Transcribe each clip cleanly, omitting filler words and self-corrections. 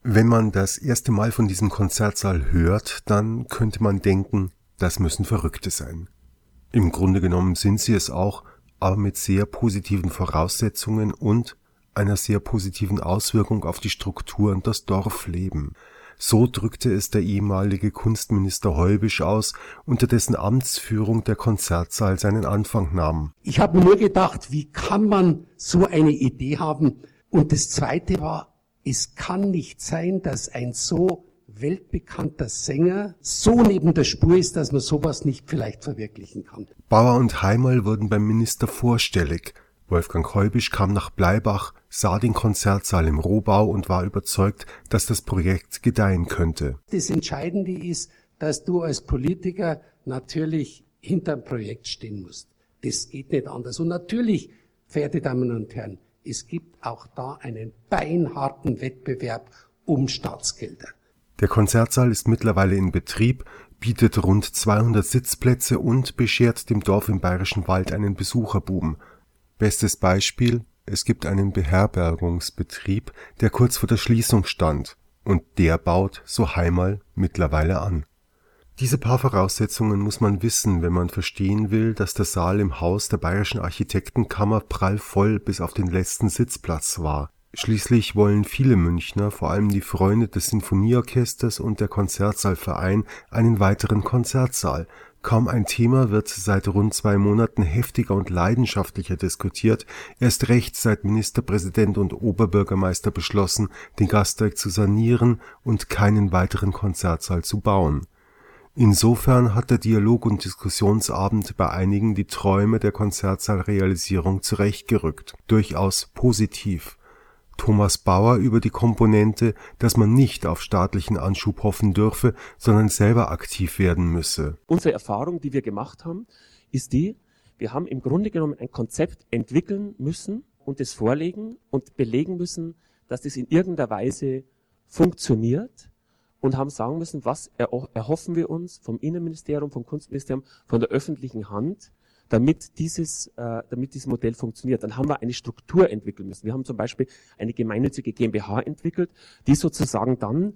Wenn man das erste Mal von diesem Konzertsaal hört, dann könnte man denken, das müssen Verrückte sein. Im Grunde genommen sind sie es auch, aber mit sehr positiven Voraussetzungen und einer sehr positiven Auswirkung auf die Struktur und das Dorfleben. So drückte es der ehemalige Kunstminister Heubisch aus, unter dessen Amtsführung der Konzertsaal seinen Anfang nahm. Ich habe nur gedacht, wie kann man so eine Idee haben? Und das Zweite war, es kann nicht sein, dass ein so weltbekannter Sänger so neben der Spur ist, dass man sowas nicht vielleicht verwirklichen kann. Bauer und Heimerl wurden beim Minister vorstellig. Wolfgang Heubisch kam nach Bleibach, sah den Konzertsaal im Rohbau und war überzeugt, dass das Projekt gedeihen könnte. Das Entscheidende ist, dass du als Politiker natürlich hinterm Projekt stehen musst. Das geht nicht anders. Und natürlich, verehrte Damen und Herren, es gibt auch da einen beinharten Wettbewerb um Staatsgelder. Der Konzertsaal ist mittlerweile in Betrieb, bietet rund 200 Sitzplätze und beschert dem Dorf im Bayerischen Wald einen Besucherboom. Bestes Beispiel, es gibt einen Beherbergungsbetrieb, der kurz vor der Schließung stand, und der baut, so Heimerl, mittlerweile an. Diese paar Voraussetzungen muss man wissen, wenn man verstehen will, dass der Saal im Haus der Bayerischen Architektenkammer prallvoll bis auf den letzten Sitzplatz war. Schließlich wollen viele Münchner, vor allem die Freunde des Sinfonieorchesters und der Konzertsaalverein, einen weiteren Konzertsaal. Kaum ein Thema wird seit rund 2 Monaten heftiger und leidenschaftlicher diskutiert, erst recht seit Ministerpräsident und Oberbürgermeister beschlossen, den Gasteig zu sanieren und keinen weiteren Konzertsaal zu bauen. Insofern hat der Dialog- und Diskussionsabend bei einigen die Träume der Konzertsaalrealisierung zurechtgerückt, durchaus positiv. Thomas Bauer über die Komponente, dass man nicht auf staatlichen Anschub hoffen dürfe, sondern selber aktiv werden müsse. Unsere Erfahrung, die wir gemacht haben, ist die, wir haben im Grunde genommen ein Konzept entwickeln müssen und es vorlegen und belegen müssen, dass das in irgendeiner Weise funktioniert und haben sagen müssen, was erhoffen wir uns vom Innenministerium, vom Kunstministerium, von der öffentlichen Hand, damit dieses Modell funktioniert. Dann haben wir eine Struktur entwickeln müssen. Wir haben zum Beispiel eine gemeinnützige GmbH entwickelt, die sozusagen dann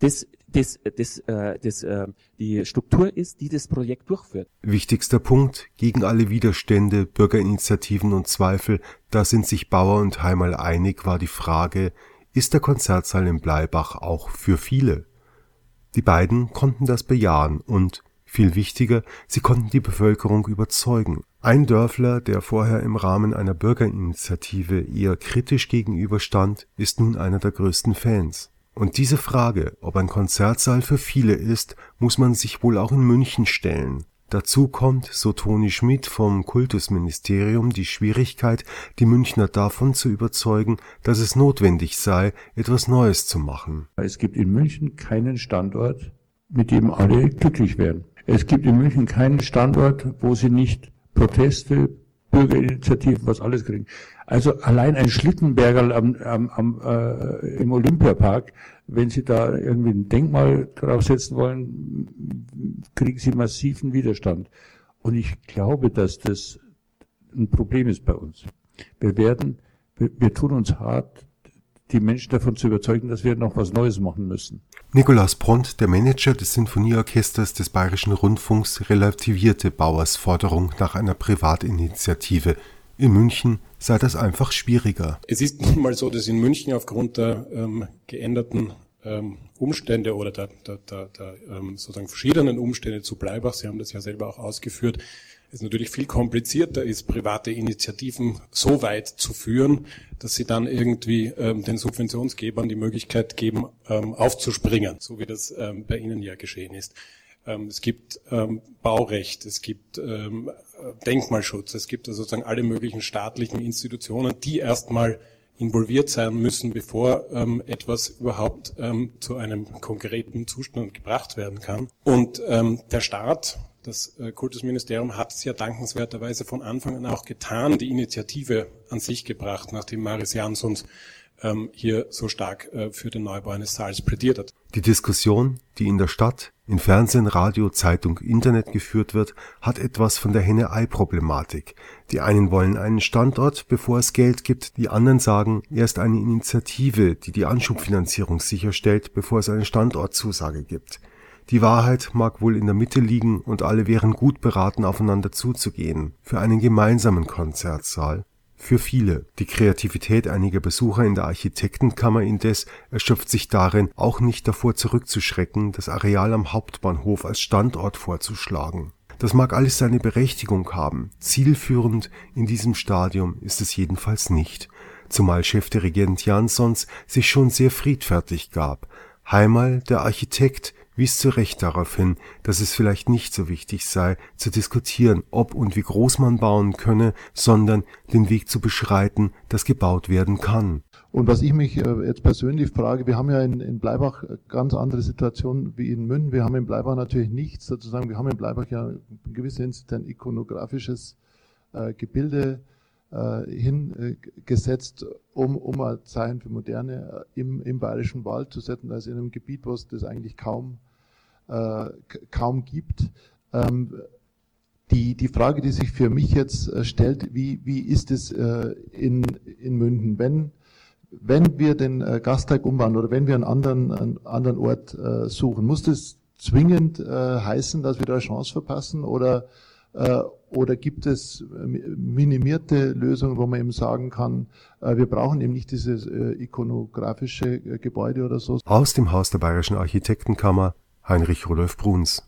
die Struktur ist, die das Projekt durchführt. Wichtigster Punkt, gegen alle Widerstände, Bürgerinitiativen und Zweifel, da sind sich Bauer und Heimerl einig, war die Frage, ist der Konzertsaal in Bleibach auch für viele? Die beiden konnten das bejahen und viel wichtiger, sie konnten die Bevölkerung überzeugen. Ein Dörfler, der vorher im Rahmen einer Bürgerinitiative eher kritisch gegenüberstand, ist nun einer der größten Fans. Und diese Frage, ob ein Konzertsaal für viele ist, muss man sich wohl auch in München stellen. Dazu kommt, so Toni Schmid vom Kultusministerium, die Schwierigkeit, die Münchner davon zu überzeugen, dass es notwendig sei, etwas Neues zu machen. Es gibt in München keinen Standort, mit dem alle glücklich wären. Es gibt in München keinen Standort, wo sie nicht Proteste, Bürgerinitiativen, was alles kriegen. Also allein ein Schlittenbergerl im Olympiapark, wenn sie da irgendwie ein Denkmal draufsetzen wollen, kriegen sie massiven Widerstand. Und ich glaube, dass das ein Problem ist bei uns. Wir tun uns hart, die Menschen davon zu überzeugen, dass wir noch was Neues machen müssen. Nikolaus Pront, der Manager des Sinfonieorchesters des Bayerischen Rundfunks, relativierte Bauers Forderung nach einer Privatinitiative. In München sei das einfach schwieriger. Es ist nun mal so, dass in München aufgrund der geänderten Umstände oder der sozusagen verschiedenen Umstände zu Bleibach, Sie haben das ja selber auch ausgeführt, es natürlich viel komplizierter ist, private Initiativen so weit zu führen, dass sie dann irgendwie den Subventionsgebern die Möglichkeit geben, aufzuspringen, so wie das bei Ihnen ja geschehen ist. Es gibt Baurecht, es gibt Denkmalschutz, es gibt also sozusagen alle möglichen staatlichen Institutionen, die erstmal involviert sein müssen, bevor etwas überhaupt zu einem konkreten Zustand gebracht werden kann. Und der Staat, das Kultusministerium, hat es ja dankenswerterweise von Anfang an auch getan, die Initiative an sich gebracht, nachdem Maris Jansons hier so stark für den Neubau eines Saals plädiert hat. Die Diskussion, die in der Stadt, in Fernsehen, Radio, Zeitung, Internet geführt wird, hat etwas von der Henne-Ei-Problematik. Die einen wollen einen Standort, bevor es Geld gibt, die anderen sagen, erst eine Initiative, die die Anschubfinanzierung sicherstellt, bevor es eine Standortzusage gibt. Die Wahrheit mag wohl in der Mitte liegen und alle wären gut beraten, aufeinander zuzugehen, für einen gemeinsamen Konzertsaal. Für viele. Die Kreativität einiger Besucher in der Architektenkammer indes erschöpft sich darin, auch nicht davor zurückzuschrecken, das Areal am Hauptbahnhof als Standort vorzuschlagen. Das mag alles seine Berechtigung haben, zielführend in diesem Stadium ist es jedenfalls nicht, zumal Chefdirigent Jansons sich schon sehr friedfertig gab. Heimal, der Architekt, wies zu Recht darauf hin, dass es vielleicht nicht so wichtig sei, zu diskutieren, ob und wie groß man bauen könne, sondern den Weg zu beschreiten, dass gebaut werden kann. Und was ich mich jetzt persönlich frage, wir haben ja in Bleibach ganz andere Situationen wie in München. Wir haben in Bleibach natürlich nichts, sozusagen, wir haben in Bleibach ja in gewisser Hinsicht ein ikonografisches Gebilde hingesetzt, um ein Zeichen für Moderne im Bayerischen Wald zu setzen, also in einem Gebiet, wo es das eigentlich kaum gibt. Die Frage, die sich für mich jetzt stellt, wie ist es in München, wenn wir den Gasteig umbauen oder wenn wir einen anderen Ort suchen, muss das zwingend heißen, dass wir da eine Chance verpassen oder gibt es minimierte Lösungen, wo man eben sagen kann, wir brauchen eben nicht dieses ikonografische Gebäude oder so? Aus dem Haus der Bayerischen Architektenkammer, Heinrich Rudolf Bruns.